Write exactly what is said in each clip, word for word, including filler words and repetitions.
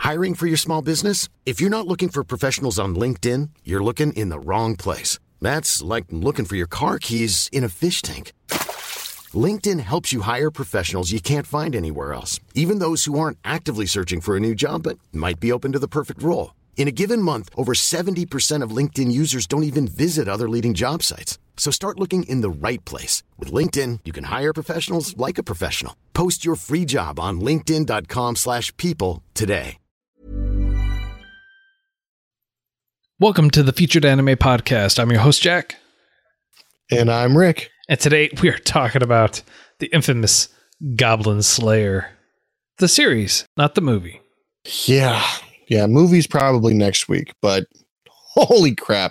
Hiring for your small business? If you're not looking for professionals on LinkedIn, you're looking in the wrong place. That's like looking for your car keys in a fish tank. LinkedIn helps you hire professionals you can't find anywhere else, even those who aren't actively searching for a new job but might be open to the perfect role. In a given month, over seventy percent of LinkedIn users don't even visit other leading job sites. So start looking in the right place. With LinkedIn, you can hire professionals like a professional. Post your free job on linkedin.com slash people today. Welcome to the Featured Anime Podcast. I'm your host, Jack. And I'm Rick. And today we are talking about the infamous Goblin Slayer. The series, not the movie. Yeah. Yeah, movie's probably next week, but holy crap.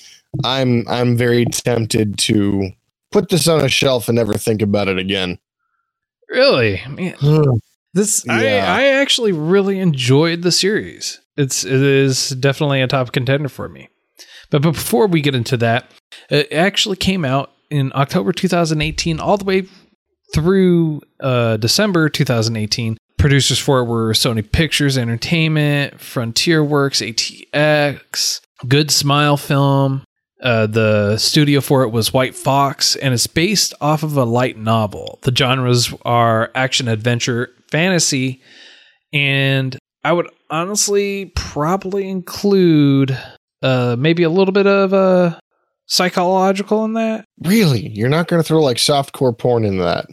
I'm I'm very tempted to put this on a shelf and never think about it again. Really? Man. This yeah. I, I actually really enjoyed the series. It's it is definitely a top contender for me. But, but before we get into that, it actually came out in October twenty eighteen all the way through uh, December twenty eighteen. Producers for it were Sony Pictures Entertainment, Frontier Works, A T X, Good Smile Film. Uh, the studio for it was White Fox, and it's based off of a light novel. The genres are action, adventure, fantasy, and I would honestly probably include uh, maybe a little bit of uh, psychological in that. Really? You're not going to throw like softcore porn into that?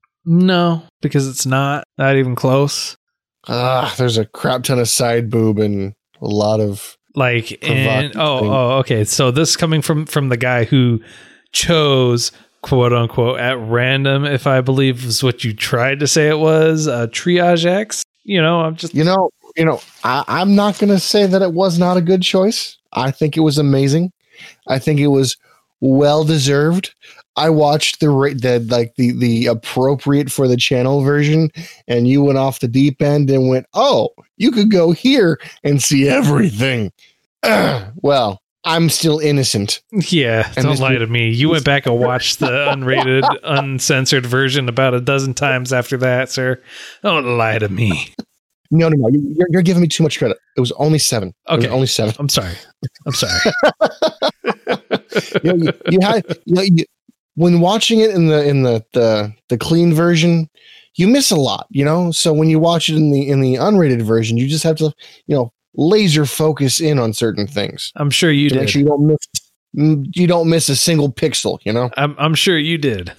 No, because it's not, not even close. Ah, there's a crap ton of side boob and a lot of like, and, oh, oh, okay. So this coming from, from the guy who chose, quote unquote, at random, if I believe is what you tried to say it was, uh, Triage X. You know, I'm just, you know, you know, I, I'm not going to say that it was not a good choice. I think it was amazing. I think it was well deserved. I watched the the like the the appropriate for the channel version, and you went off the deep end and went, "Oh, you could go here and see everything." Uh, well, I'm still innocent. Yeah, and don't lie to me. You went back and watched the unrated, uncensored version about a dozen times after that, sir. Don't lie to me. No, no, no. You're, you're giving me too much credit. It was only seven. Okay, it was only seven. I'm sorry. I'm sorry. you, know, you, you had you know, you, when watching it in the in the, the the clean version, you miss a lot. You know, so when you watch it in the in the unrated version, you just have to you know laser focus in on certain things. I'm sure you to did. Make sure you don't miss you don't miss a single pixel. You know, I'm I'm sure you did.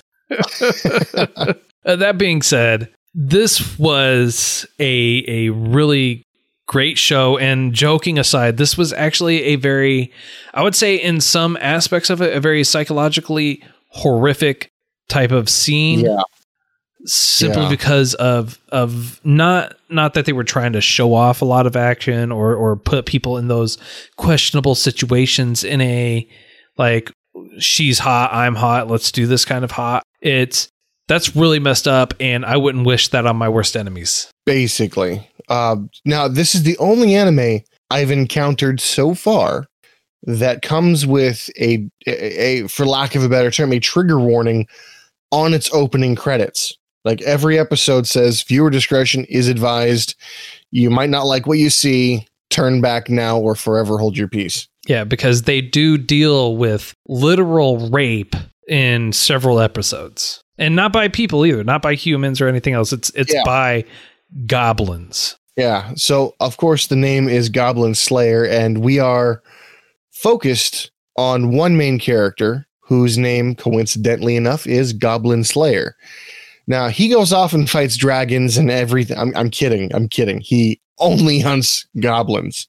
uh, that being said, this was a a really great show, and joking aside, this was actually a very, I would say in some aspects of it, a very psychologically horrific type of scene. Yeah. Simply yeah. because of of not not that they were trying to show off a lot of action or or put people in those questionable situations in a like she's hot, I'm hot, let's do this kind of hot. It's that's really messed up, and I wouldn't wish that on my worst enemies. Basically. Uh, now, this is the only anime I've encountered so far that comes with a, a, a, for lack of a better term, a trigger warning on its opening credits. Like every episode says, viewer discretion is advised. You might not like what you see. Turn back now or forever hold your peace. Yeah, because they do deal with literal rape in several episodes. And not by people either, not by humans or anything else. It's it's yeah. by goblins. Yeah. So, of course, the name is Goblin Slayer, and we are focused on one main character whose name, coincidentally enough, is Goblin Slayer. Now, he goes off and fights dragons and everything. I'm, I'm kidding. I'm kidding. He only hunts goblins.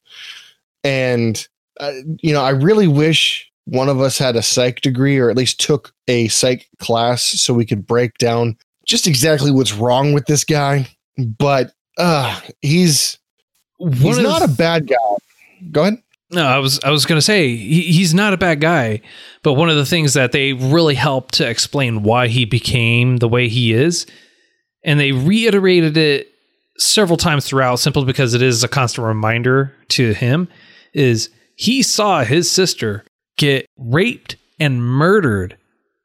And, uh, you know, I really wish one of us had a psych degree, or at least took a psych class so we could break down just exactly what's wrong with this guy. But uh, he's he's not a bad guy. Go ahead. No, I was I was going to say he, he's not a bad guy, but one of the things that they really helped to explain why he became the way he is, and they reiterated it several times throughout, simply because it is a constant reminder to him, is he saw his sister get raped and murdered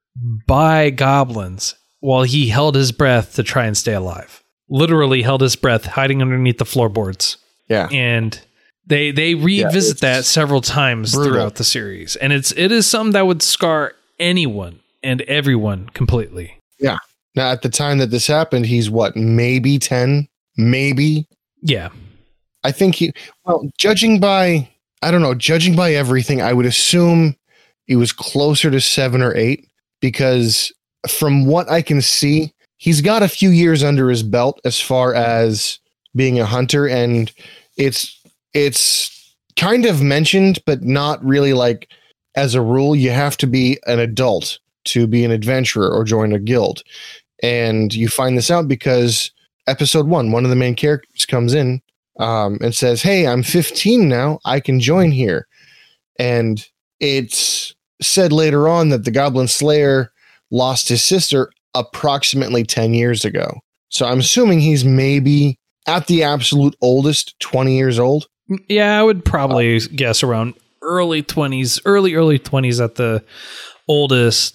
by goblins while he held his breath to try and stay alive. Literally held his breath, hiding underneath the floorboards. Yeah. And they they revisit yeah, that several times brutal. throughout the series. And it's it is something that would scar anyone and everyone completely. Yeah. Now, at the time that this happened, he's what, maybe ten? Maybe? Yeah. I think he, well, judging by, I don't know, judging by everything, I would assume he was closer to seven or eight, because from what I can see, he's got a few years under his belt as far as being a hunter, and it's it's kind of mentioned, but not really like as a rule. You have to be an adult to be an adventurer or join a guild. And you find this out because episode one, one of the main characters comes in um, and says, hey, I'm fifteen now. I can join here. And it's said later on that the Goblin Slayer lost his sister approximately ten years ago. So I'm assuming he's maybe at the absolute oldest twenty years old. Yeah, I would probably uh, guess around early twenties, early, early twenties at the oldest.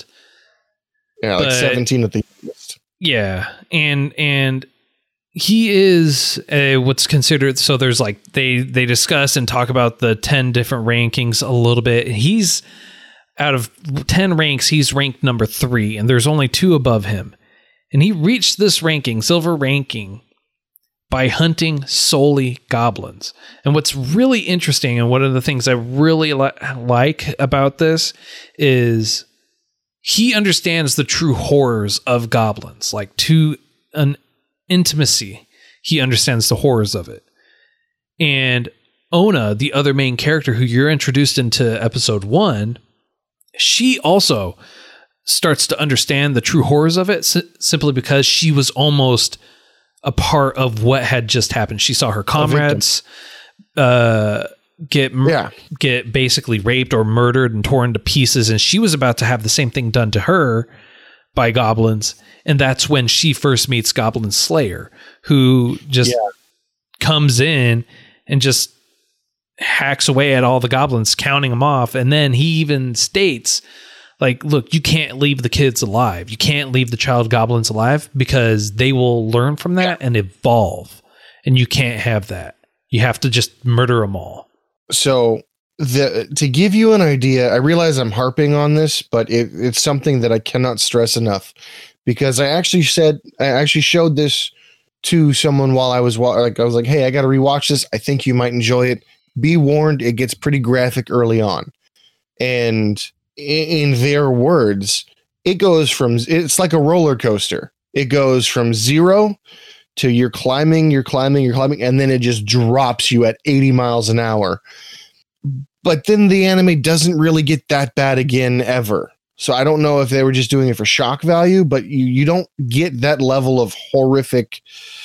Yeah, like but, seventeen at the youngest. Yeah. And, and he is a, what's considered, so there's like, they, they discuss and talk about the ten different rankings a little bit. He's, out of ten ranks, he's ranked number three, and there's only two above him. And he reached this ranking, silver ranking, by hunting solely goblins. And what's really interesting, and one of the things I really li- like about this, is he understands the true horrors of goblins. Like, to an intimacy, he understands the horrors of it. And Ona, the other main character who you're introduced into episode one, she also starts to understand the true horrors of it s- simply because she was almost a part of what had just happened. She saw her comrades uh, get mur- yeah. get basically raped or murdered and torn to pieces, and she was about to have the same thing done to her by goblins. And that's when she first meets Goblin Slayer, who just yeah. comes in and just hacks away at all the goblins, counting them off. And then he even states, like, look, you can't leave the kids alive. You can't leave the child goblins alive, because they will learn from that and evolve. And you can't have that. You have to just murder them all. So the to give you an idea, I realize I'm harping on this, but it, it's something that I cannot stress enough, because I actually said, I actually showed this to someone while I was like, I was like, hey, I got to rewatch this. I think you might enjoy it. Be warned, it gets pretty graphic early on. And in their words, it goes from, it's like a roller coaster. It goes from zero to you're climbing, you're climbing, you're climbing, and then it just drops you at eighty miles an hour. But then the anime doesn't really get that bad again ever. So I don't know if they were just doing it for shock value, but you, you don't get that level of horrific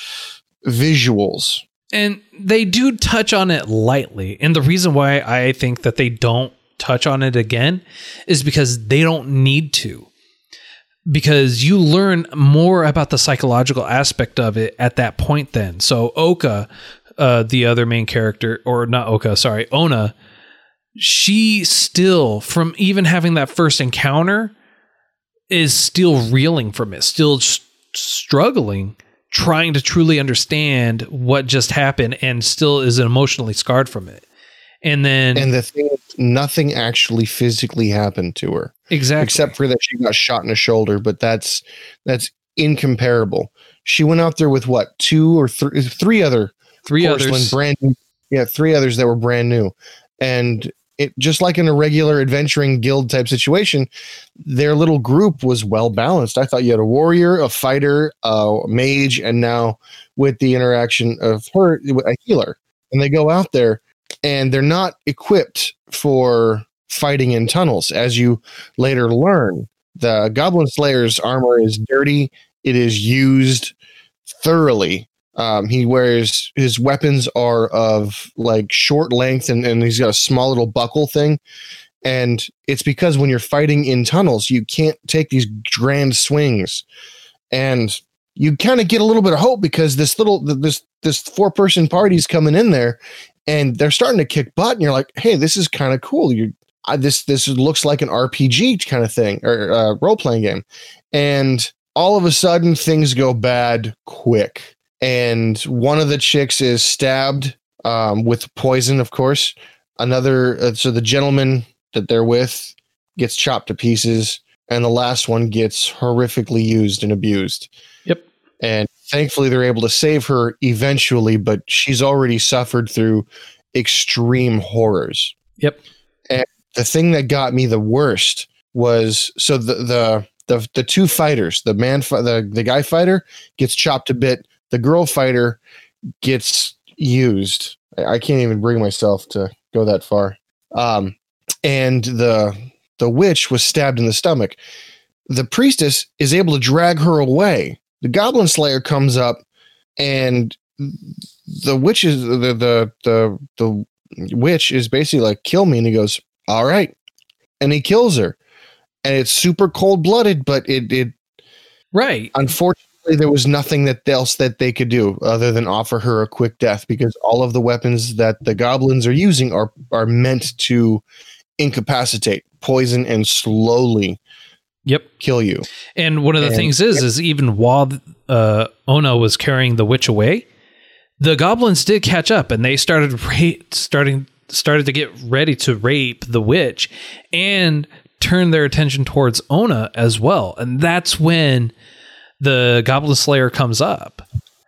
visuals. And they do touch on it lightly. And the reason why I think that they don't touch on it again is because they don't need to. Because you learn more about the psychological aspect of it at that point then. So Oka, uh, the other main character, or not Oka, sorry, Ona, she still, from even having that first encounter, is still reeling from it, still st- struggling, trying to truly understand what just happened, and still is emotionally scarred from it. And then, and the thing is, nothing actually physically happened to her, exactly, except for that she got shot in the shoulder. But that's that's incomparable. She went out there with what, two or th- three other three others, brand new, yeah, three others that were brand new, and it just like in a regular adventuring guild type situation, their little group was well balanced. I thought you had a warrior, a fighter, a mage, and now with the interaction of her, a healer, and they go out there. And they're not equipped for fighting in tunnels. As you later learn, the Goblin Slayer's armor is dirty. It is used thoroughly. Um, he wears, his weapons are of like short length, and, and he's got a small little buckle thing. And it's because when you're fighting in tunnels, you can't take these grand swings. And you kind of get a little bit of hope, because this little, this, this four person party's coming in there, and they're starting to kick butt, and you're like, hey, this is kind of cool. You, uh, this this looks like an R P G kind of thing, or uh, role playing game. And all of a sudden, things go bad quick. And one of the chicks is stabbed um, with poison, of course. Another, uh, so the gentleman that they're with gets chopped to pieces, and the last one gets horrifically used and abused. Yep. And thankfully, they're able to save her eventually, but she's already suffered through extreme horrors. Yep. And the thing that got me the worst was, so the the the, the two fighters, the man, the, the guy fighter gets chopped a bit. The girl fighter gets used. I, I can't even bring myself to go that far. Um, and the the witch was stabbed in the stomach. The priestess is able to drag her away. The Goblin Slayer comes up, and the witch is the the the the witch is basically like, kill me, and he goes, all right, and he kills her, and it's super cold blooded, but it it right. Unfortunately, there was nothing that else that they could do other than offer her a quick death, because all of the weapons that the goblins are using are are meant to incapacitate, poison, and slowly Yep. kill you. And one of the and, things is, is even while uh, Ona was carrying the witch away, the goblins did catch up, and they started ra- starting started to get ready to rape the witch and turn their attention towards Ona as well. And that's when the Goblin Slayer comes up.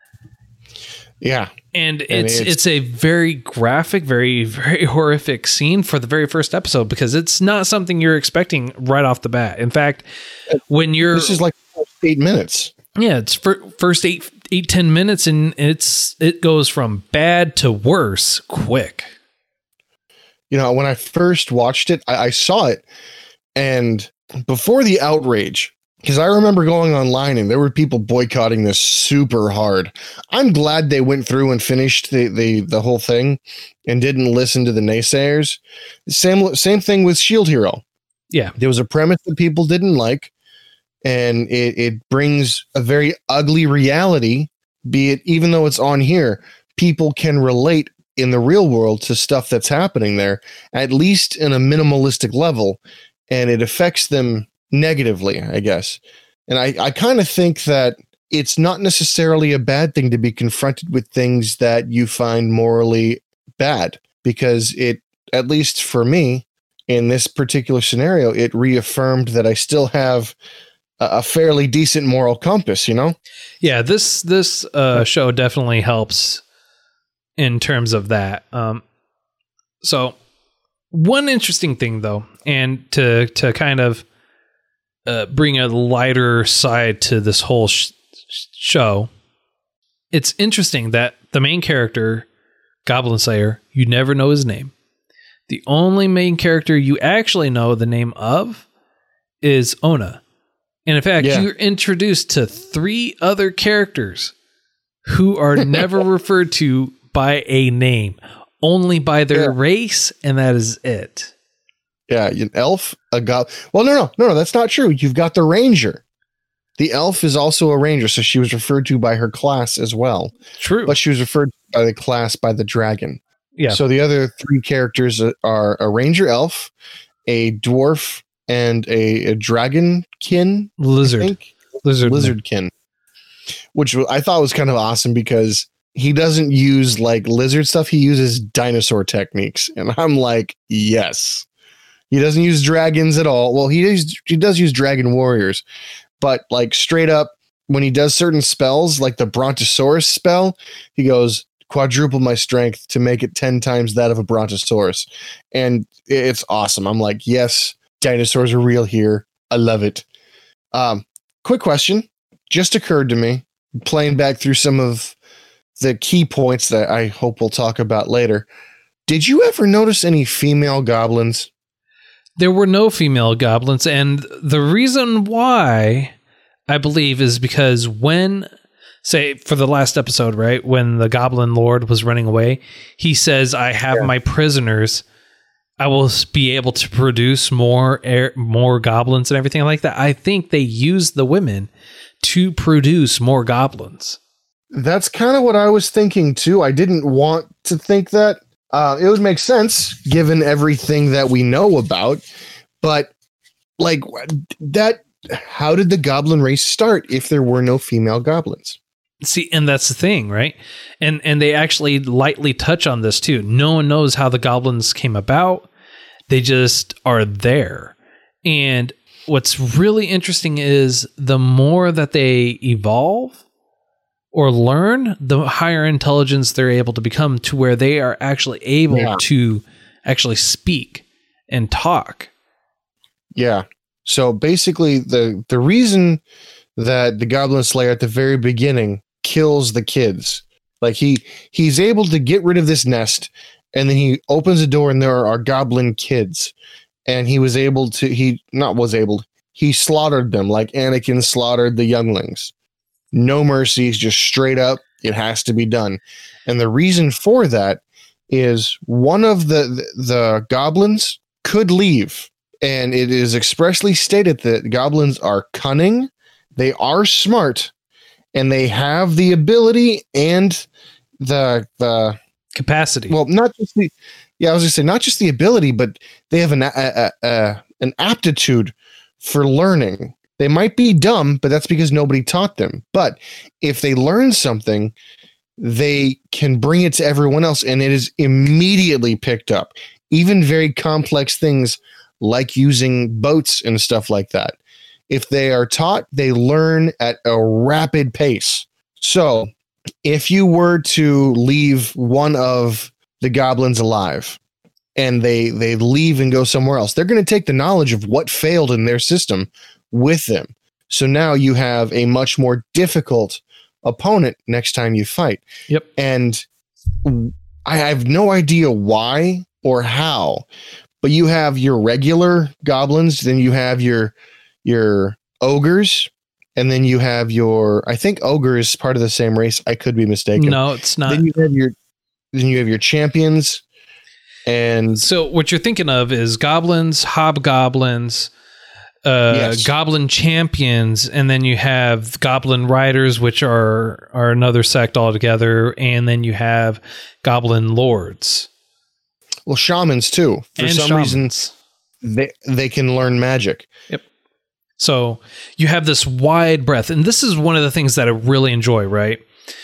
Yeah. And, and it's, it's it's a very graphic, very, very horrific scene for the very first episode, because it's not something you're expecting right off the bat. In fact, when you're... This is like eight minutes. Yeah, it's for first eight, eight, ten minutes, and it's it goes from bad to worse quick. You know, when I first watched it, I, I saw it, and before the outrage, because I remember going online and there were people boycotting this super hard. I'm glad they went through and finished the the, the whole thing and didn't listen to the naysayers. Same same thing with Shield Hero. Yeah, there was a premise that people didn't like, and it, it brings a very ugly reality, be it, even though it's on here, people can relate in the real world to stuff that's happening there, at least in a minimalistic level, and it affects them negatively, I guess. And I, I kind of think that it's not necessarily a bad thing to be confronted with things that you find morally bad, because it, at least for me, in this particular scenario, it reaffirmed that I still have a, a fairly decent moral compass, you know? Yeah, this this uh, show definitely helps in terms of that. Um, so one interesting thing, though, and to to kind of uh, bring a lighter side to this whole sh- show, it's interesting that the main character, Goblin Slayer, you never know his name. The only main character you actually know the name of is Ona. And in fact, yeah. you're introduced to three other characters who are never referred to by a name, only by their yeah. race, and that is it. Yeah, an elf, a goblin. Well, no, no, no, no, that's not true. You've got the ranger. The elf is also a ranger, so she was referred to by her class as well. True. But she was referred to by the class by the dragon. Yeah. So the other three characters are a ranger elf, a dwarf, and a, a dragonkin. Lizard. I think. Lizard. Lizardkin. Which I thought was kind of awesome because he doesn't use like lizard stuff. He uses dinosaur techniques. And I'm like, yes. He doesn't use dragons at all. Well, he is, he does use dragon warriors, but like straight up when he does certain spells, like the Brontosaurus spell, he goes, quadruple my strength to make it ten times that of a Brontosaurus. And it's awesome. I'm like, yes, dinosaurs are real here. I love it. Um, quick question just occurred to me playing back through some of the key points that I hope we'll talk about later. Did you ever notice any female goblins? There were no female goblins, and the reason why, I believe, is because when, say, for the last episode, right, when the Goblin Lord was running away, he says, I have yeah. my prisoners. I will be able to produce more air, more goblins and everything like that. I think they used the women to produce more goblins. That's kind of what I was thinking, too. I didn't want to think that. Uh, it would make sense given everything that we know about, but like that, how did the goblin race start if there were no female goblins? See, and that's the thing, right? And and they actually lightly touch on this too. No one knows how the goblins came about. They just are there. And what's really interesting is the more that they evolve or learn, the higher intelligence they're able to become, to where they are actually able yeah. to actually speak and talk. Yeah. So basically the the reason that the Goblin Slayer at the very beginning kills the kids, like he he's able to get rid of this nest, and then he opens the door and there are goblin kids, and he was able to he not was able he slaughtered them like Anakin slaughtered the younglings. No mercies, just straight up, it has to be done. And the reason for that is one of the the, the goblins could leave, and it is expressly stated that goblins are cunning, they are smart, and they have the ability and the the capacity. Well, not just the yeah, I was gonna say not just the ability, but they have an a, a, a, an aptitude for learning. They might be dumb, but that's because nobody taught them. But if they learn something, they can bring it to everyone else, and it is immediately picked up. Even very complex things like using boats and stuff like that. If they are taught, they learn at a rapid pace. So if you were to leave one of the goblins alive and they, they leave and go somewhere else, they're going to take the knowledge of what failed in their system with them. So now you have a much more difficult opponent next time you fight. Yep. And I have no idea why or how, but you have your regular goblins, then you have your your ogres, and then you have your I think ogre is part of the same race. I could be mistaken. No, it's not. Then you have your then you have your champions. And so what you're thinking of is goblins, hobgoblins, uh, yes. goblin champions, and then you have goblin riders, which are are another sect altogether, and then you have goblin lords. Well, shamans too. For and some shamans. reason, they they can learn magic. Yep. So you have this wide breadth, and this is one of the things that I really enjoy, right?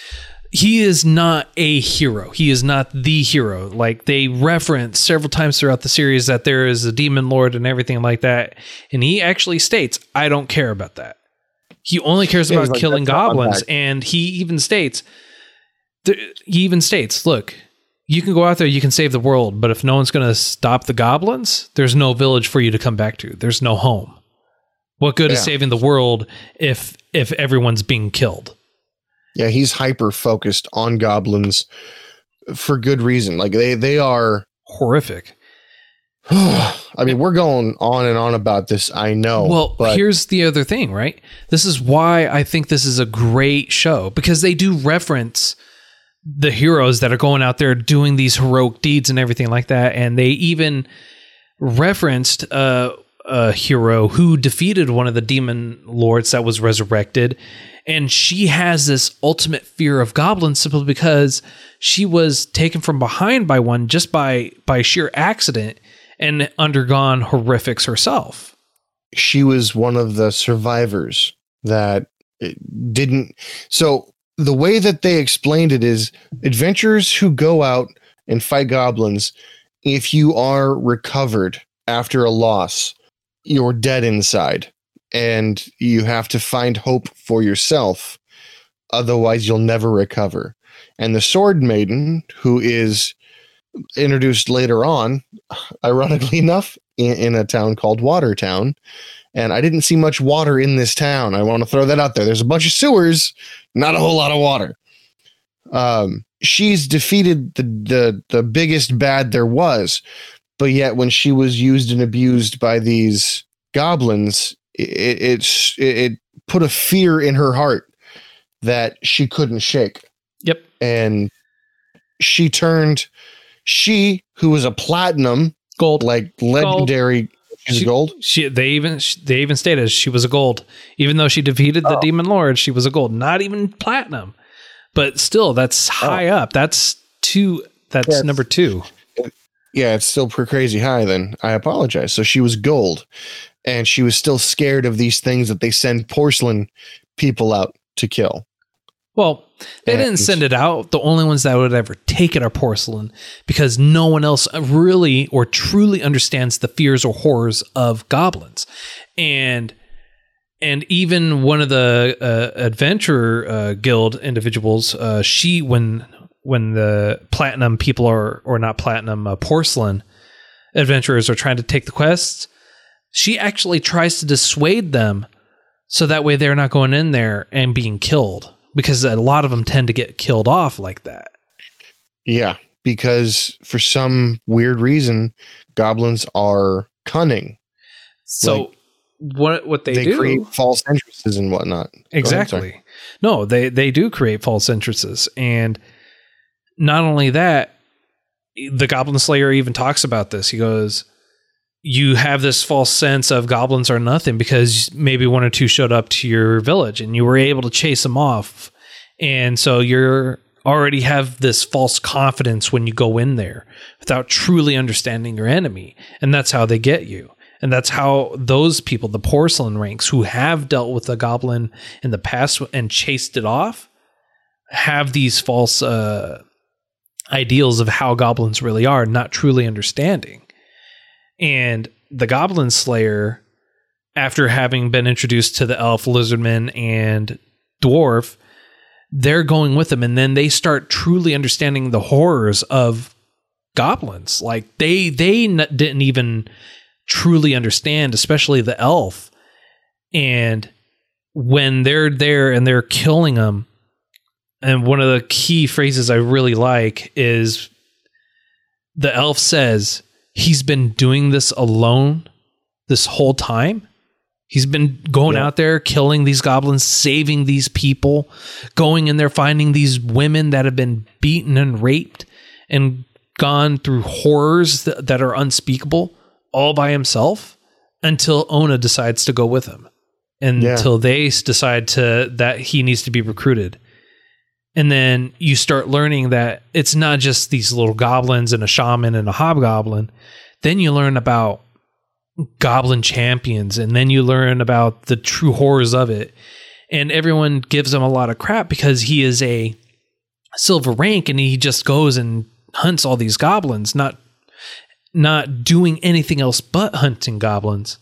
He is not a hero. He is not the hero. Like, they reference several times throughout the series that there is a demon lord and everything like that. And he actually states, I don't care about that. He only cares yeah, about like, killing goblins. And he even states, he even states, look, you can go out there, you can save the world, but if no one's going to stop the goblins, there's no village for you to come back to. There's no home. What good yeah. is saving the world if if everyone's being killed? Yeah, he's hyper focused on goblins for good reason. Like they they are horrific. I mean, we're going on and on about this, I know. Well, but here's the other thing, right? This is why I think this is a great show, because they do reference the heroes that are going out there doing these heroic deeds and everything like that, and they even referenced uh a hero who defeated one of the demon lords that was resurrected, and she has this ultimate fear of goblins simply because she was taken from behind by one just by by sheer accident and undergone horrifics herself. She was one of the survivors that didn't. So the way that they explained it is adventurers who go out and fight goblins, if you are recovered after a loss, you're dead inside and you have to find hope for yourself. Otherwise you'll never recover. And the Sword Maiden, who is introduced later on, ironically enough, in, in a town called Watertown. And I didn't see much water in this town. I want to throw that out there. There's a bunch of sewers, not a whole lot of water. Um, she's defeated the, the, the biggest bad there was. But yet, when she was used and abused by these goblins, it, it it put a fear in her heart that she couldn't shake. Yep. And she turned, she who was a platinum gold, like legendary, gold. She's she, gold. She they even they even stated she was a gold, even though she defeated the oh. demon lord. She was a gold, not even platinum, but still, that's high oh. up. That's two. That's yes. number two. Yeah, it's still pretty crazy high then. I apologize. So she was gold, and she was still scared of these things that they send porcelain people out to kill. Well, they and, didn't send it out. The only ones that would ever take it are porcelain, because no one else really or truly understands the fears or horrors of goblins. And and even one of the uh, adventurer uh, guild individuals, uh, she when when the platinum people are or not platinum uh, porcelain adventurers are trying to take the quests, she actually tries to dissuade them so that way they're not going in there and being killed. Because a lot of them tend to get killed off like that. Yeah, because for some weird reason, goblins are cunning. So like, what what they, they do... They create false entrances and whatnot. Exactly. Ahead, no, they, they do create false entrances. And not only that, the Goblin Slayer even talks about this. He goes, you have this false sense of goblins are nothing because maybe one or two showed up to your village and you were able to chase them off. And so you're already have this false confidence when you go in there without truly understanding your enemy. And that's how they get you. And that's how those people, the porcelain ranks who have dealt with the goblin in the past and chased it off, have these false uh, ideals of how goblins really are, not truly understanding. And the Goblin Slayer, after having been introduced to the elf, lizardman, and dwarf, they're going with them, and then they start truly understanding the horrors of goblins. Like they they n- didn't even truly understand, especially the elf. And when they're there and they're killing them, and one of the key phrases I really like is the elf says, he's been doing this alone this whole time. He's been going yeah. out there, killing these goblins, saving these people, going in there, finding these women that have been beaten and raped and gone through horrors th- that are unspeakable all by himself until Ona decides to go with him and yeah. until they decide to that he needs to be recruited. And then you start learning that it's not just these little goblins and a shaman and a hobgoblin. Then you learn about goblin champions, and then you learn about the true horrors of it. And everyone gives him a lot of crap because he is a silver rank and he just goes and hunts all these goblins, not not doing anything else but hunting goblins.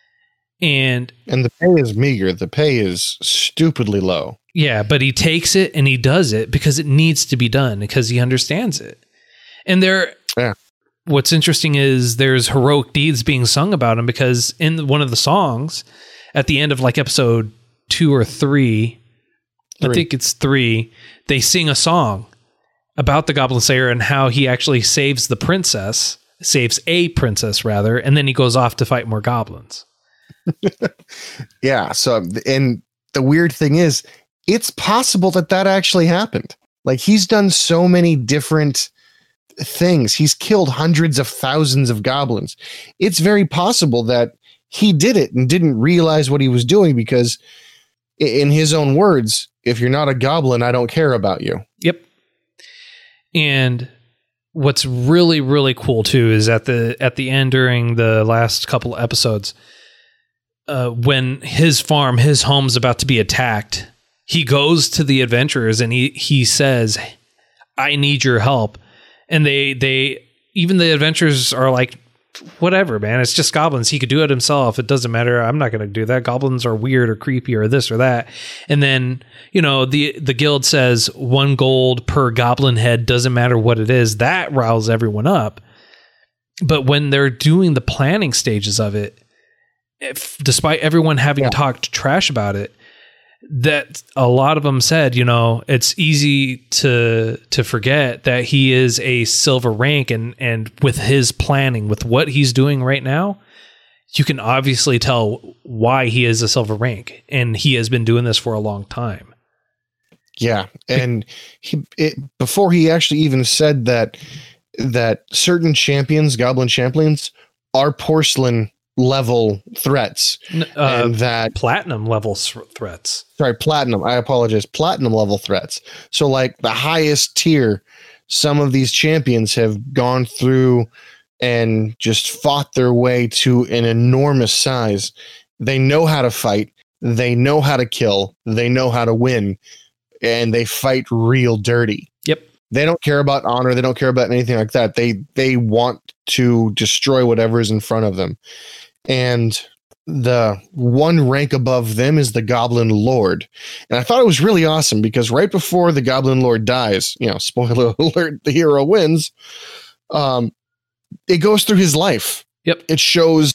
And and the pay is meager. The pay is stupidly low. Yeah, but he takes it and he does it because it needs to be done because he understands it. And there, yeah. what's interesting is there's heroic deeds being sung about him because in one of the songs at the end of like episode two or three, three. I think it's three, they sing a song about the Goblin Slayer and how he actually saves the princess, saves a princess rather, and then he goes off to fight more goblins. Yeah. So, and the weird thing is, it's possible that that actually happened. Like he's done so many different things. He's killed hundreds of thousands of goblins. It's very possible that he did it and didn't realize what he was doing because in his own words, if you're not a goblin, I don't care about you. Yep. And what's really, really cool too is at the, at the end during the last couple of episodes, uh, when his farm, his home's about to be attacked, he goes to the adventurers and he, he says, I need your help. And they, they, even the adventurers are like, whatever, man, it's just goblins. He could do it himself. It doesn't matter. I'm not going to do that. Goblins are weird or creepy or this or that. And then, you know, the, the guild says one gold per goblin head, doesn't matter what it is. That riles everyone up. But when they're doing the planning stages of it, if, despite everyone having yeah. talked trash about it, that a lot of them said, you know, it's easy to to forget that he is a silver rank, and and with his planning, with what he's doing right now, you can obviously tell why he is a silver rank, and he has been doing this for a long time. Yeah, and he it, before he actually even said that that certain champions, goblin champions, are porcelain level threats, uh, and that platinum level threats. Sorry, platinum. I apologize. Platinum level threats. So, like the highest tier, some of these champions have gone through and just fought their way to an enormous size. They know how to fight. They know how to kill. They know how to win. and they fight real dirty. Yep. They don't care about honor. They don't care about anything like that. They they want to destroy whatever is in front of them. And the one rank above them is the Goblin Lord. And I thought it was really awesome because right before the Goblin Lord dies, you know, spoiler alert, the hero wins. Um, it goes through his life. Yep. It shows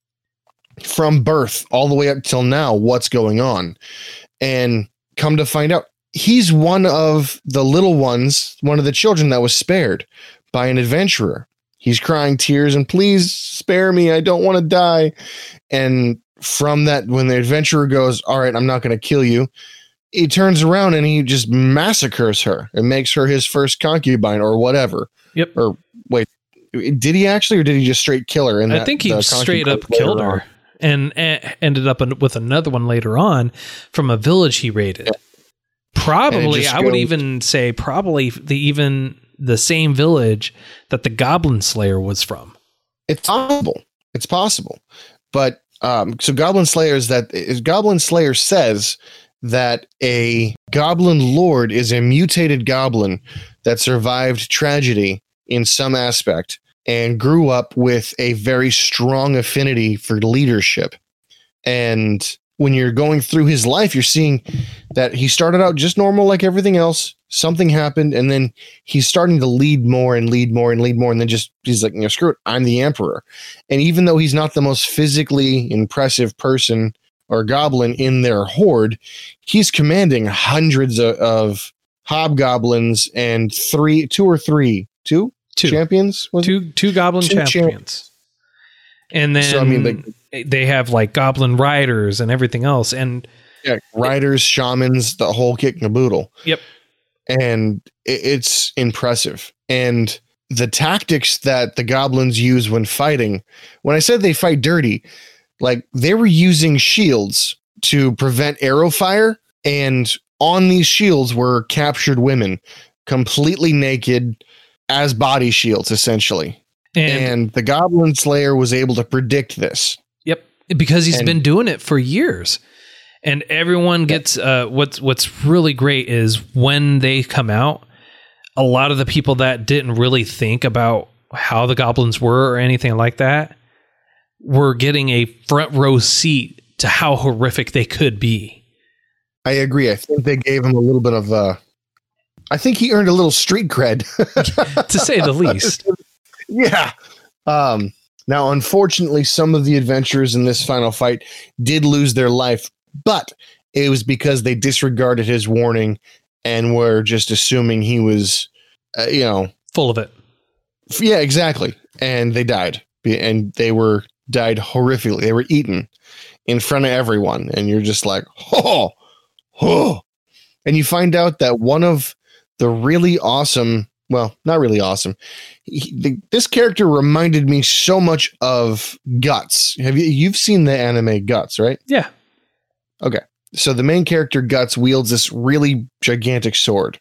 from birth all the way up till now what's going on. And come to find out, he's one of the little ones, one of the children that was spared by an adventurer. He's crying tears and please spare me. I don't want to die. And from that, when the adventurer goes, all right, I'm not going to kill you, he turns around and he just massacres her and makes her his first concubine or whatever. Yep. Or wait, did he actually, or did he just straight kill her? In I that, think he straight up killed her and uh, ended up with another one later on from a village he raided. Yeah. Probably, I goes, would even say probably the even the same village that the Goblin Slayer was from. It's possible. It's possible. But um, so Goblin Slayer is that is Goblin Slayer says that a Goblin Lord is a mutated goblin that survived tragedy in some aspect and grew up with a very strong affinity for leadership. And when you're going through his life, you're seeing that he started out just normal like everything else. Something happened, and then he's starting to lead more and lead more and lead more, and then just he's like, you know, screw it, I'm the emperor. And even though he's not the most physically impressive person or goblin in their horde, he's commanding hundreds of, of hobgoblins and three, two or three, two, two. champions, was two, two goblin two champions. champions. And then so, I mean, they, they have like goblin riders and everything else. And yeah, riders, shamans, the whole kit and caboodle. Yep. And it, it's impressive. And the tactics that the goblins use when fighting, when I said they fight dirty, like they were using shields to prevent arrow fire. And on these shields were captured women completely naked as body shields, essentially. And, and the Goblin Slayer was able to predict this. Yep. Because he's and, been doing it for years. And everyone gets, uh, what's, what's really great is when they come out, a lot of the people that didn't really think about how the goblins were or anything like that were getting a front row seat to how horrific they could be. I agree. I think they gave him a little bit of, uh, I think he earned a little street cred. To say the least. Yeah. Um, now, unfortunately, some of the adventurers in this final fight did lose their life, but it was because they disregarded his warning and were just assuming he was, uh, you know, full of it. Yeah, exactly. And they died, and they were died horrifically. They were eaten in front of everyone, and you're just like, oh, oh. And you find out that one of the really awesome, well, not really awesome. He, the, this character reminded me so much of Guts. Have you, you've seen the anime Guts, right? Yeah. Okay. So the main character Guts wields this really gigantic sword,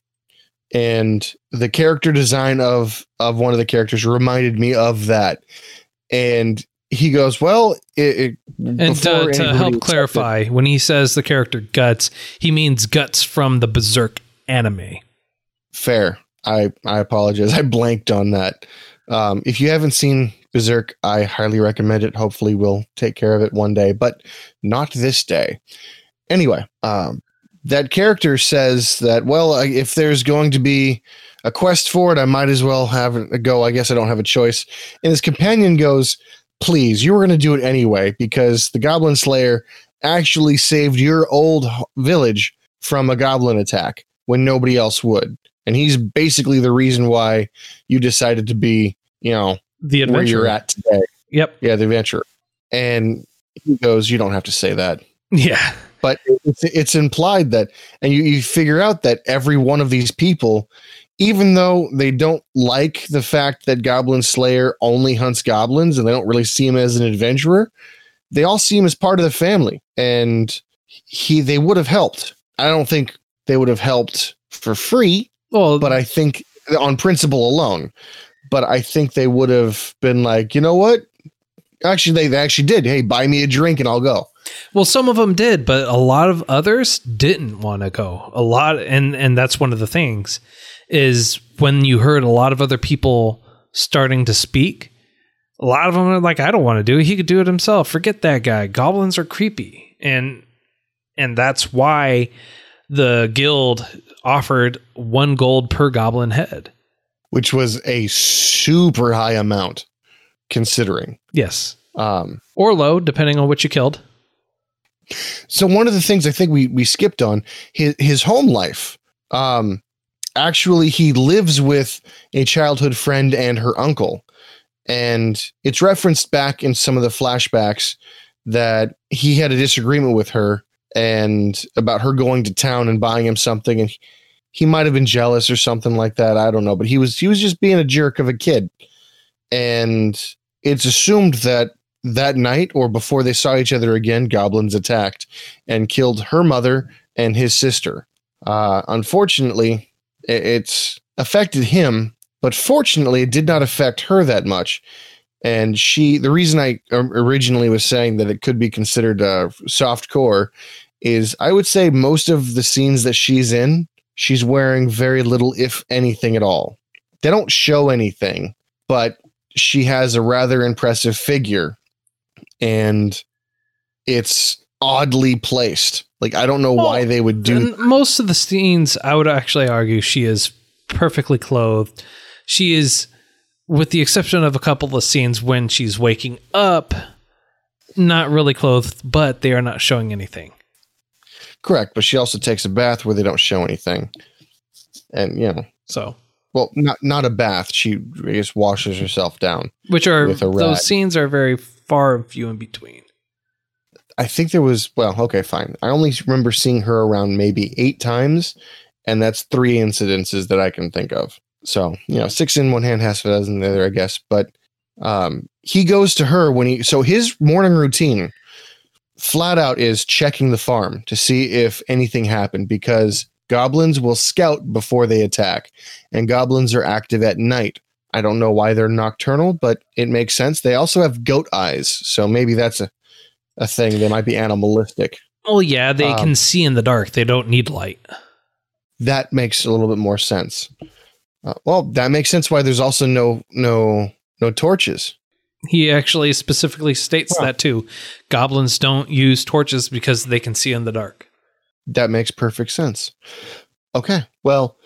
and the character design of, of one of the characters reminded me of that. And he goes, well, it, it, and to, to help clarify, it, when he says the character Guts, he means Guts from the Berserk anime. Fair. I, I apologize. I blanked on that. Um, if you haven't seen Berserk, I highly recommend it. Hopefully we'll take care of it one day, but not this day. Anyway, um, that character says that, well, if there's going to be a quest for it, I might as well have a go. I guess I don't have a choice. And his companion goes, please, you were going to do it anyway, because the Goblin Slayer actually saved your old village from a goblin attack when nobody else would. And he's basically the reason why you decided to be, you know, the adventurer. Where you're at today. Yep. Yeah, the adventurer. And he goes, you don't have to say that. Yeah. But it's, it's implied that, and you, you figure out that every one of these people, even though they don't like the fact that Goblin Slayer only hunts goblins and they don't really see him as an adventurer, they all see him as part of the family. And he they would have helped. I don't think they would have helped for free. Well, but I think on principle alone, but I think they would have been like, you know what? Actually, they, they actually did. Hey, buy me a drink and I'll go. Well, some of them did, but a lot of others didn't want to go. A lot, and and that's one of the things is when you heard a lot of other people starting to speak, a lot of them are like, I don't want to do it. He could do it himself. Forget that guy. Goblins are creepy. And and that's why the guild offered one gold per goblin head. Which was a super high amount, considering. Yes. Um, or low, depending on what you killed. So one of the things I think we, we skipped on, his, his home life. Um, actually, he lives with a childhood friend and her uncle. And it's referenced back in some of the flashbacks that he had a disagreement with her and about her going to town and buying him something. And he, he might have been jealous or something like that. I don't know. But he was he was just being a jerk of a kid. And it's assumed that that night or before they saw each other again, goblins attacked and killed her mother and his sister. Uh, unfortunately, it, it's affected him. But fortunately, it did not affect her that much. And she, the reason I originally was saying that it could be considered a soft core is I would say most of the scenes that she's in, she's wearing very little, if anything at all. They don't show anything, but she has a rather impressive figure and it's oddly placed. Like, I don't know well, why they would do. Most of the scenes, I would actually argue she is perfectly clothed. She is, with the exception of a couple of scenes when she's waking up, not really clothed, but they are not showing anything. Correct, but she also takes a bath where they don't show anything. And, you know. So. Well, not not a bath. She just washes herself down. Which are, those scenes are very far and few in between. I think there was, well, okay, fine. I only remember seeing her around maybe eight times, and that's three incidences that I can think of. So, you know, six in one hand, half a dozen in the other, I guess. But um, he goes to her when he, so his morning routine flat out is checking the farm to see if anything happened, because goblins will scout before they attack, and goblins are active at night. I don't know why they're nocturnal, but it makes sense. They also have goat eyes, so maybe that's a, a thing. They might be animalistic. Oh, yeah, they um, can see in the dark. They don't need light. That makes a little bit more sense. Uh, well, that makes sense why there's also no no no torches. He actually specifically states wow. that too. Goblins don't use torches because they can see in the dark. That makes perfect sense. Okay. Well,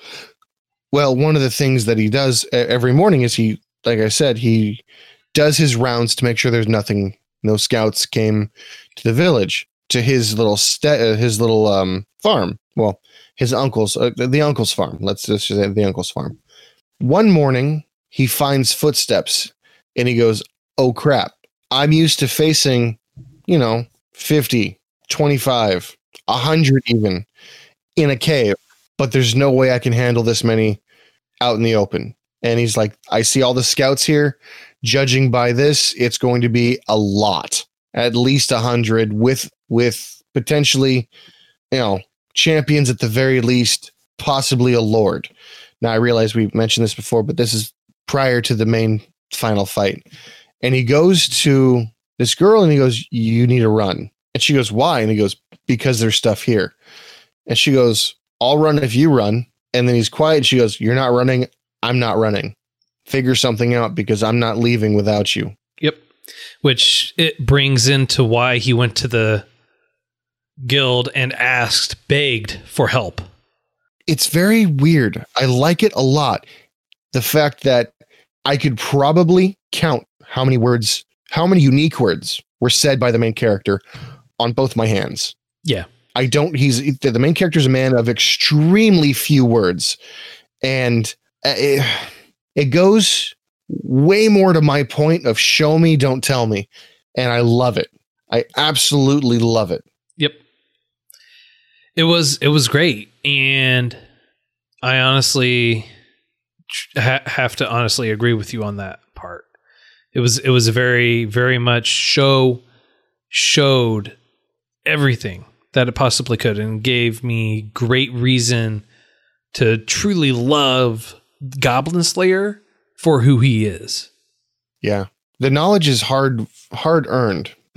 well, one of the things that he does every morning is he, like I said, he does his rounds to make sure there's nothing, no scouts came to the village, to his little st- uh, his little um, farm. Well, his uncle's, uh, the uncle's farm. Let's just say the uncle's farm. One morning, he finds footsteps and he goes, oh crap, I'm used to facing, you know, fifty, twenty-five, one hundred even in a cave, but there's no way I can handle this many out in the open. And he's like, I see all the scouts here. Judging by this, it's going to be a lot, at least one hundred with, with potentially, you know, champions at the very least, possibly a lord. Now, I realize we've mentioned this before, but this is prior to the main final fight. And he goes to this girl and he goes, you need to run. And she goes, why? And he goes, because there's stuff here. And she goes, I'll run if you run. And then he's quiet. And she goes, you're not running. I'm not running. Figure something out because I'm not leaving without you. Yep. Which it brings into why he went to the guild and asked, begged for help. It's very weird. I like it a lot. The fact that I could probably count how many words, how many unique words were said by the main character on both my hands. Yeah. I don't, he's, the main character is a man of extremely few words. And it, it goes way more to my point of show me, don't tell me. And I love it. I absolutely love it. Yep. It was, it was great. And I honestly ha- have to honestly agree with you on that part. It was, it was a very, very much show, showed everything that it possibly could and gave me great reason to truly love Goblin Slayer for who he is. Yeah. The knowledge is hard, hard earned,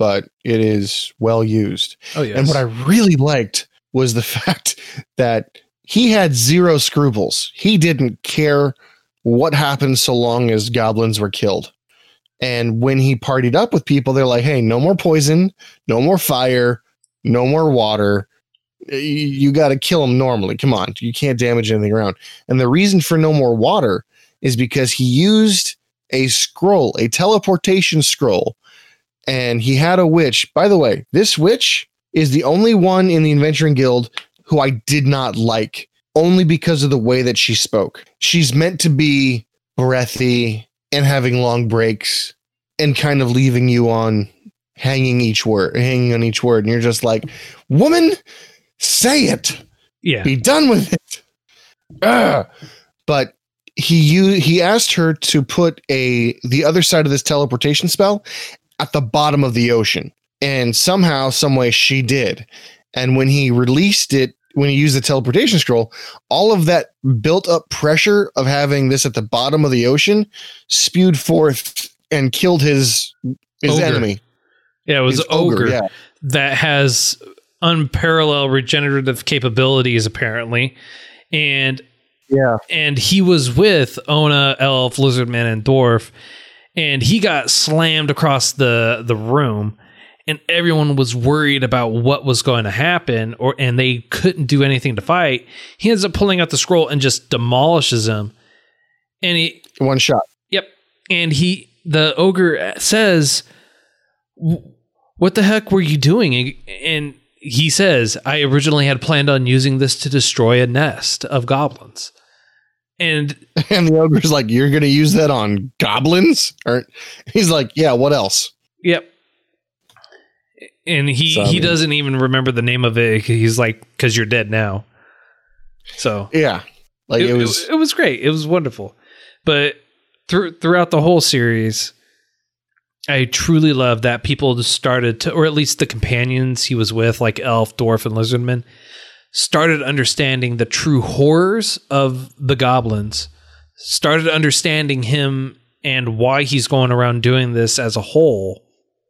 but it is well used. Oh, yes. And what I really liked was the fact that he had zero scruples. He didn't care what happened so long as goblins were killed. And when he partied up with people, they're like, hey, no more poison, no more fire, no more water. You, you got to kill them normally. Come on. You can't damage anything around. And the reason for no more water is because he used a scroll, a teleportation scroll. And he had a witch. By the way, this witch is the only one in the Adventuring Guild who I did not like, only because of the way that she spoke. She's meant to be breathy and having long breaks and kind of leaving you on hanging each word, hanging on each word. And you're just like, woman, say it. Yeah. Be done with it. Ugh. But he you he asked her to put a the other side of this teleportation spell at the bottom of the ocean. And somehow, some way she did. And when he released it, when he used the teleportation scroll, all of that built up pressure of having this at the bottom of the ocean spewed forth and killed his his ogre. enemy. Yeah, it was his ogre, ogre yeah. that has unparalleled regenerative capabilities, apparently. And yeah, and he was with Ona, Elf, Lizardman, and Dwarf, and he got slammed across the the room. And everyone was worried about what was going to happen, or and they couldn't do anything to fight. He ends up pulling out the scroll and just demolishes him. And he one shot. Yep. And he the ogre says, "What the heck were you doing?" And he says, "I originally had planned on using this to destroy a nest of goblins." And and the ogre's like, "You're going to use that on goblins?" Or he's like, "Yeah, what else?" Yep. And he, so, he mean, doesn't even remember the name of it. He's like, because you're dead now. So yeah, like it, it was, it, it was great. It was wonderful. But through, throughout the whole series, I truly love that people started to, or at least the companions he was with, like Elf, Dwarf, and Lizardman, started understanding the true horrors of the goblins, started understanding him and why he's going around doing this as a whole.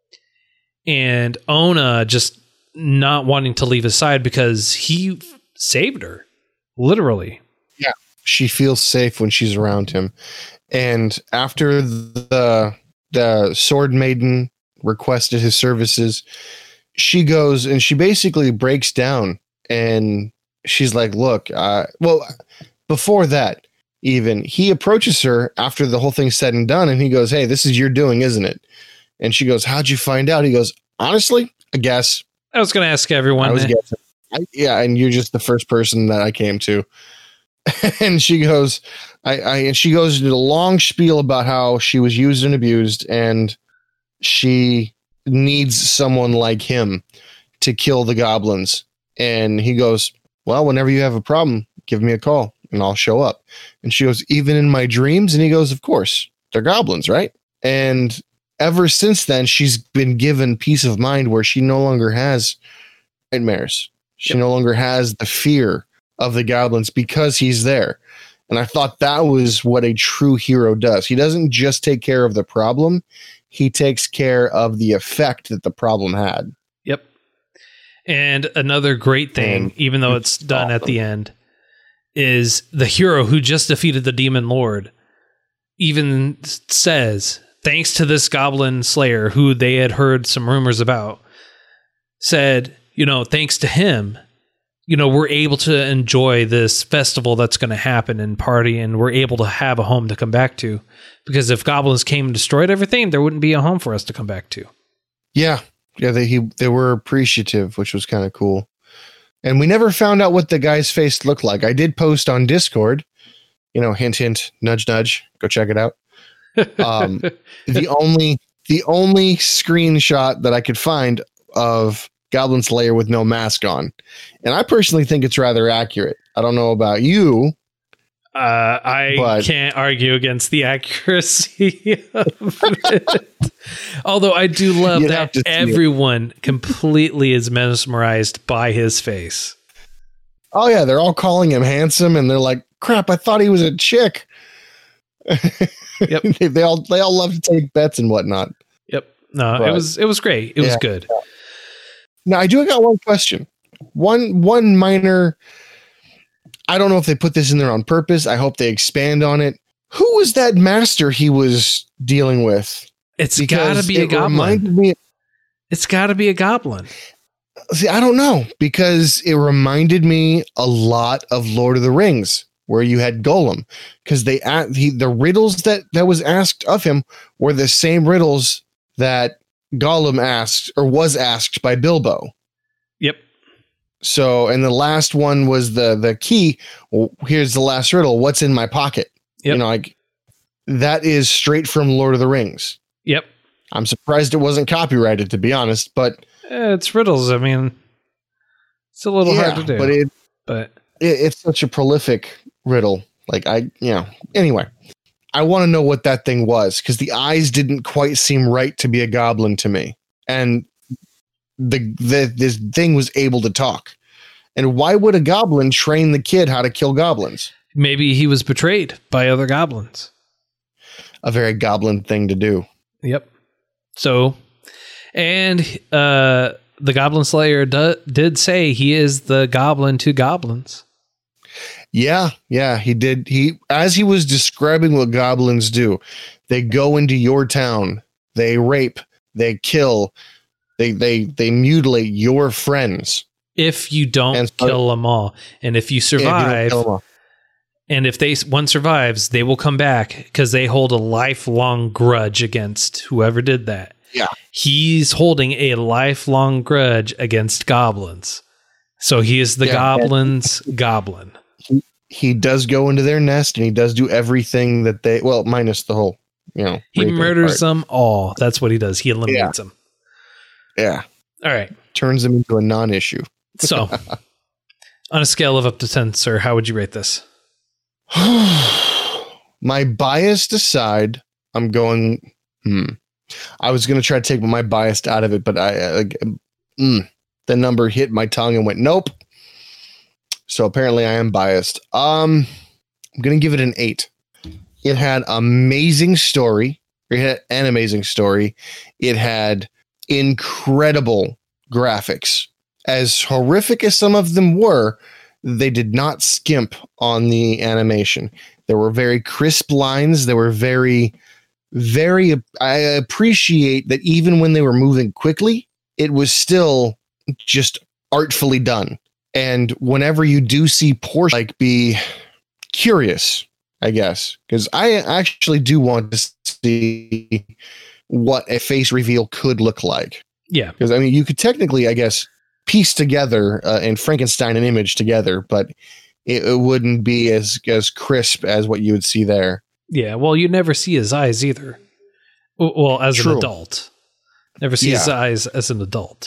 And Ona just not wanting to leave his side because he saved her, literally. Yeah, she feels safe when she's around him. And after the the Sword Maiden requested his services, she goes and she basically breaks down. And she's like, look, uh, well, before that, even, he approaches her after the whole thing's said and done. And he goes, hey, this is your doing, isn't it? And she goes, how'd you find out? He goes, honestly, I guess. I was going to ask everyone. I was guessing. I, yeah, and you're just the first person that I came to. And she goes, I, I, and she goes into a long spiel about how she was used and abused, and she needs someone like him to kill the goblins. And he goes, well, whenever you have a problem, give me a call and I'll show up. And she goes, even in my dreams? And he goes, of course, they're goblins, right? And ever since then, she's been given peace of mind where she no longer has nightmares. She yep. no longer has the fear of the goblins because he's there. And I thought that was what a true hero does. He doesn't just take care of the problem. He takes care of the effect that the problem had. Yep. And another great thing, and even though it's, it's done awesome. At the end, is the hero who just defeated the Demon Lord even says, thanks to this goblin slayer who they had heard some rumors about, said, you know, thanks to him, you know, we're able to enjoy this festival that's going to happen and party, and we're able to have a home to come back to. Because if goblins came and destroyed everything, there wouldn't be a home for us to come back to. Yeah. Yeah, they he, they were appreciative, which was kind of cool. And we never found out what the guy's face looked like. I did post on Discord, you know, hint, hint, nudge, nudge. Go check it out. Um, the only the only screenshot that I could find of Goblin Slayer with no mask on, and I personally think it's rather accurate. I don't know about you. Uh, I but can't argue against the accuracy of it. Although I do love that everyone completely is mesmerized by his face. Oh yeah, they're all calling him handsome, and they're like, "Crap! I thought he was a chick." Yep. they, they all they all love to take bets and whatnot. Yep. no, but, it was it was great. It yeah, was good. Yeah. Now I do got one question. One one minor. I don't know if they put this in there on purpose. I hope they expand on it. Who was that master he was dealing with? It's got to be a goblin. Me, it's got to be a goblin. See, I don't know, because it reminded me a lot of Lord of the Rings, where you had Gollum, because they he, the riddles that that was asked of him were the same riddles that Gollum asked or was asked by Bilbo. Yep. So, and the last one was the the key. Well, here's the last riddle. What's in my pocket? Yep. You know, like that is straight from Lord of the Rings. Yep. I'm surprised it wasn't copyrighted, to be honest, but eh, it's riddles. I mean, it's a little yeah, hard to do, but it, but it, it's such a prolific riddle. Like I, you know, anyway, I want to know what that thing was, because the eyes didn't quite seem right to be a goblin to me. And the, the, this thing was able to talk. And why would a goblin train the kid how to kill goblins? Maybe he was betrayed by other goblins. A very goblin thing to do. Yep. So, and uh, the Goblin Slayer do, did say he is the goblin to goblins. Yeah, yeah, he did. He, as he was describing what goblins do, they go into your town, they rape, they kill, they they they mutilate your friends. If you don't so, kill them all, and if you survive, if you and if they one survives, they will come back because they hold a lifelong grudge against whoever did that. Yeah, he's holding a lifelong grudge against goblins, so he is the yeah, goblins' goblin. He, he does go into their nest, and he does do everything that they well, minus the whole, you know, he murders part. them all. That's what he does. He eliminates yeah. them. Yeah. All right. Turns them into a non-issue. So, on a scale of up to ten, sir, how would you rate this? My bias aside, I'm going. Hmm. I was going to try to take my bias out of it, but I uh, mm, the number hit my tongue and went nope. So apparently, I am biased. Um, I'm going to give it an eight. It had amazing story. It had an amazing story. It had incredible graphics. As horrific as some of them were, they did not skimp on the animation. There were very crisp lines. They were very, very, I appreciate that even when they were moving quickly, it was still just artfully done. And whenever you do see portions, like, be curious, I guess, because I actually do want to see what a face reveal could look like. Yeah. Because, I mean, you could technically, I guess, piece together uh, and Frankenstein an image together, but it, it wouldn't be as as crisp as what you would see there. Yeah, well, you never see his eyes either. Well, as True. an adult. Never see yeah. his eyes as an adult.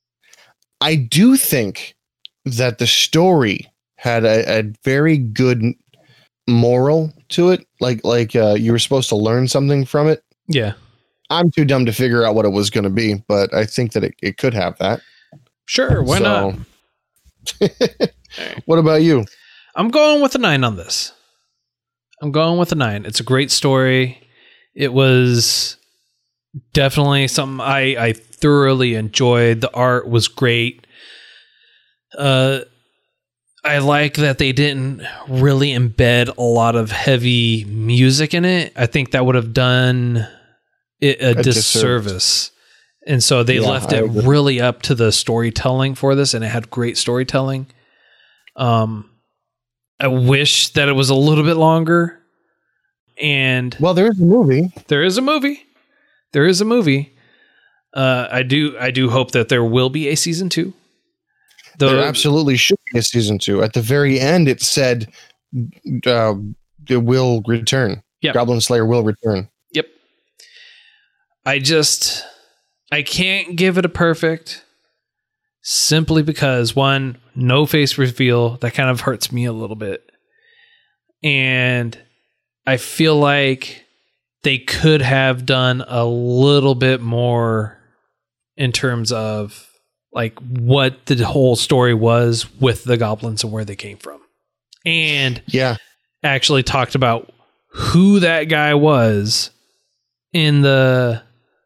I do think that the story had a, a very good moral to it. Like, like uh, you were supposed to learn something from it. Yeah. I'm too dumb to figure out what it was going to be, but I think that it, it could have that. Sure, why so. not? What about you? I'm going with a nine on this. I'm going with a nine. It's a great story. It was definitely something I, I thoroughly enjoyed. The art was great. Uh, I like that they didn't really embed a lot of heavy music in it. I think that would have done it a, a disservice. disservice. And so they yeah, left it really up to the storytelling for this, and it had great storytelling. Um, I wish that it was a little bit longer. And well, there is a movie. There is a movie. There is a movie. Uh, I do. I do hope that there will be a season two. Though, there absolutely should be a season two. At the very end, it said uh, it will return. Yep. Goblin Slayer will return. Yep. I just. I can't give it a perfect simply because, one, no face reveal. That kind of hurts me a little bit. And I feel like they could have done a little bit more in terms of like what the whole story was with the goblins and where they came from. And yeah, actually talked about who that guy was in the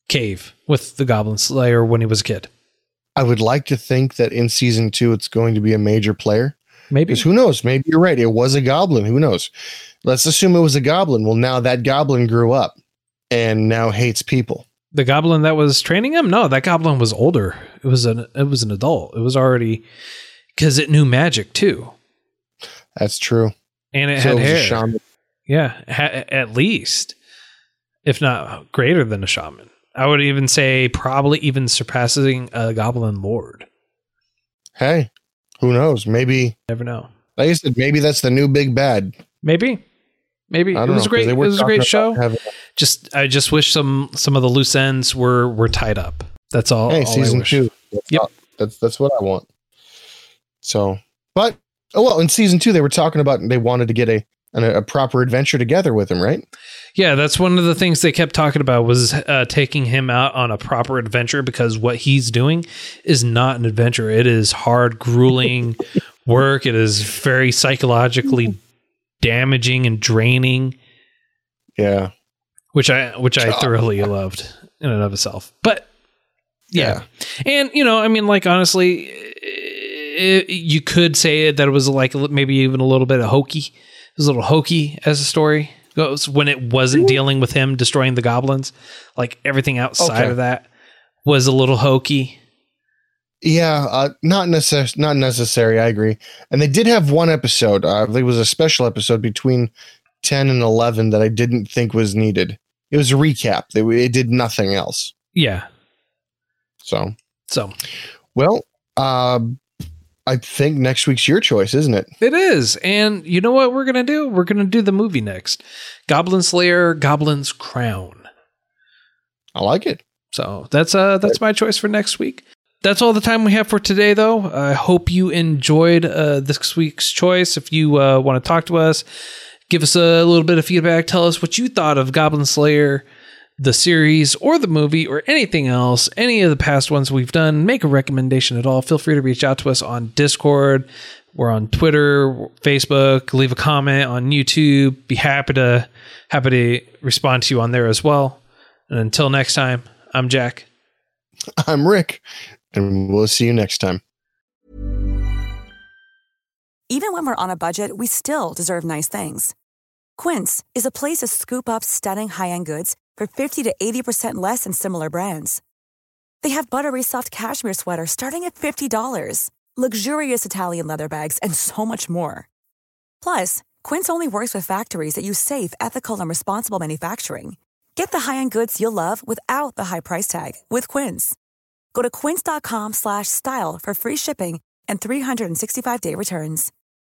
cave with the Goblin Slayer when he was a kid. I would like to think that in season two, it's going to be a major player. Maybe. Because who knows? Maybe you're right. It was a goblin. Who knows? Let's assume it was a goblin. Well, now that goblin grew up and now hates people. The goblin that was training him? No, that goblin was older. It was an it was an adult. It was already, because it knew magic too. That's true. And it so had it was hair. a shaman. Yeah, ha- at least, if not greater than a shaman. I would even say probably even surpassing a goblin lord. Hey, who knows? Maybe. Never know. Like I said, maybe that's the new big bad. Maybe. Maybe. I It don't was know, great. 'cause they It were was a great talking show. about having- Just I just wish some some of the loose ends were were tied up. That's all. Hey, all I season wish. two. That's, Yep. all- that's that's what I want. So, but oh well, in season two they were talking about they wanted to get a an, a proper adventure together with him, right? Yeah, that's one of the things they kept talking about was uh, taking him out on a proper adventure, because what he's doing is not an adventure. It is hard, grueling work. It is very psychologically damaging and draining. Yeah. Which I which I thoroughly loved in and of itself. But yeah. yeah. And you know, I mean, like honestly, it, you could say that it was like maybe even a little bit of hokey. It was a little hokey as a story goes when it wasn't dealing with him destroying the goblins. Like everything outside okay. of that was a little hokey. Yeah, uh, not necess- not necessary. I agree. And they did have one episode. Uh, there was a special episode between ten and eleven that I didn't think was needed. It was a recap. It, it did nothing else. Yeah. So, so well, uh, I think next week's your choice, isn't it? It is. And you know what we're going to do? We're going to do the movie next. Goblin Slayer, Goblin's Crown. I like it. So that's uh that's my choice for next week. That's all the time we have for today, though. I hope you enjoyed uh, this week's choice. If you uh, want to talk to us, give us a little bit of feedback. Tell us what you thought of Goblin Slayer, the series, or the movie, or anything else, any of the past ones we've done. Make a recommendation at all. Feel free to reach out to us on Discord. We're on Twitter, Facebook. Leave a comment on YouTube. Be happy to happy to respond to you on there as well. And until next time, I'm Jack. I'm Rick. And we'll see you next time. Even when we're on a budget, we still deserve nice things. Quince is a place to scoop up stunning high-end goods for fifty to eighty percent less than similar brands. They have buttery soft cashmere sweaters starting at fifty dollars, luxurious Italian leather bags, and so much more. Plus, Quince only works with factories that use safe, ethical, and responsible manufacturing. Get the high-end goods you'll love without the high price tag with Quince. Go to quince.com slash style for free shipping and three sixty-five day returns.